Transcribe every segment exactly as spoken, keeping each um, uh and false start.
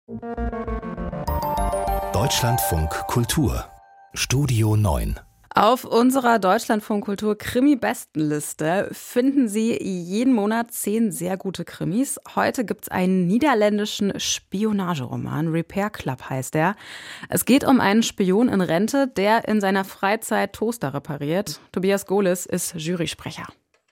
Deutschlandfunk Kultur Studio neun. Auf unserer Deutschlandfunk Kultur Krimi-Bestenliste finden Sie jeden Monat zehn sehr gute Krimis. Heute gibt es einen niederländischen Spionageroman, Repair Club heißt er. Es geht um einen Spion in Rente, der in seiner Freizeit Toaster repariert. Tobias Gohlis ist Jurysprecher.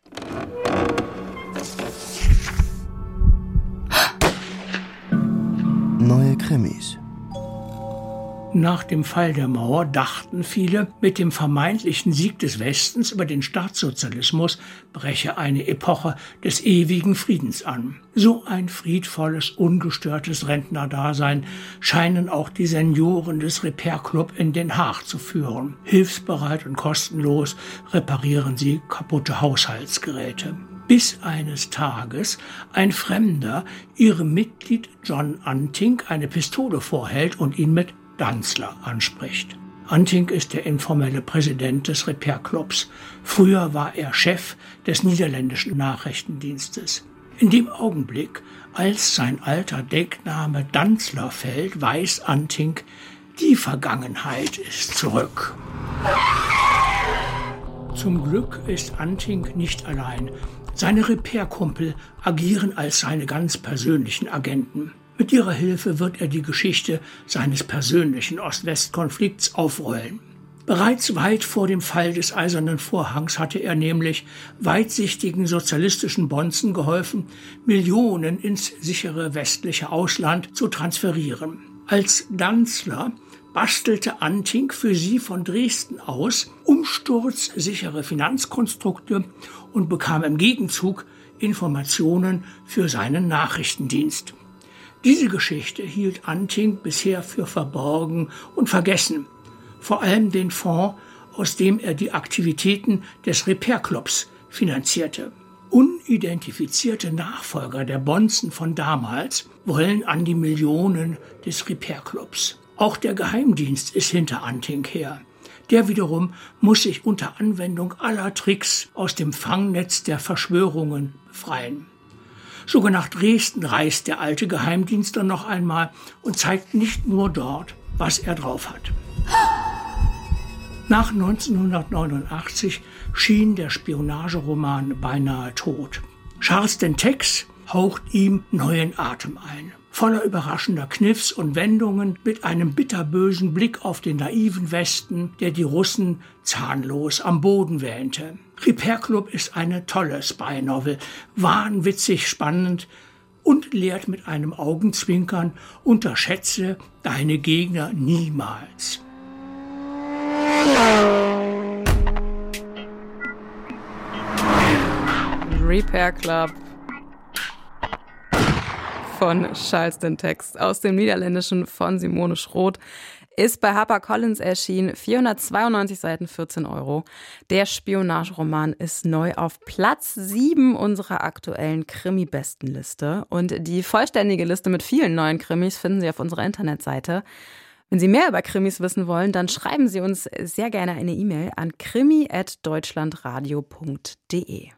Neue Krimis. Nach dem Fall der Mauer dachten viele, mit dem vermeintlichen Sieg des Westens über den Staatssozialismus breche eine Epoche des ewigen Friedens an. So ein friedvolles, ungestörtes Rentnerdasein scheinen auch die Senioren des Repair Club in Den Haag zu führen. Hilfsbereit und kostenlos reparieren sie kaputte Haushaltsgeräte. Bis eines Tages ein Fremder ihrem Mitglied John Anting eine Pistole vorhält und ihn mit Danzler anspricht. Anting ist der informelle Präsident des Repair Clubs. Früher war er Chef des niederländischen Nachrichtendienstes. In dem Augenblick, als sein alter Deckname Danzler fällt, weiß Anting, die Vergangenheit ist zurück. Zum Glück ist Anting nicht allein. Seine Repair-Kumpel agieren als seine ganz persönlichen Agenten. Mit ihrer Hilfe wird er die Geschichte seines persönlichen Ost-West-Konflikts aufrollen. Bereits weit vor dem Fall des Eisernen Vorhangs hatte er nämlich weitsichtigen sozialistischen Bonzen geholfen, Millionen ins sichere westliche Ausland zu transferieren. Als Danzler bastelte Anting für sie von Dresden aus umsturzsichere Finanzkonstrukte und bekam im Gegenzug Informationen für seinen Nachrichtendienst. Diese Geschichte hielt Anting bisher für verborgen und vergessen. Vor allem den Fonds, aus dem er die Aktivitäten des Repair Clubs finanzierte. Unidentifizierte Nachfolger der Bonzen von damals wollen an die Millionen des Repair Clubs. Auch der Geheimdienst ist hinter Anting her. Der wiederum muss sich unter Anwendung aller Tricks aus dem Fangnetz der Verschwörungen befreien. Sogar nach Dresden reist der alte Geheimdienstler noch einmal und zeigt nicht nur dort, was er drauf hat. Nach neunzehnhundertneunundachtzig schien der Spionageroman beinahe tot. Charles Dentex haucht ihm neuen Atem ein. Voller überraschender Kniffs und Wendungen, mit einem bitterbösen Blick auf den naiven Westen, der die Russen zahnlos am Boden wähnte. Repair Club ist eine tolle Spy-Novel, wahnwitzig spannend und lehrt mit einem Augenzwinkern: unterschätze deine Gegner niemals. Repair Club von Charles Dentex aus dem Niederländischen von Simone Schroth ist bei HarperCollins erschienen, vierhundertzweiundneunzig Seiten, vierzehn Euro. Der Spionageroman ist neu auf Platz sieben unserer aktuellen Krimi-Bestenliste. Und die vollständige Liste mit vielen neuen Krimis finden Sie auf unserer Internetseite. Wenn Sie mehr über Krimis wissen wollen, dann schreiben Sie uns sehr gerne eine E-Mail an krimi at deutschlandradio punkt de.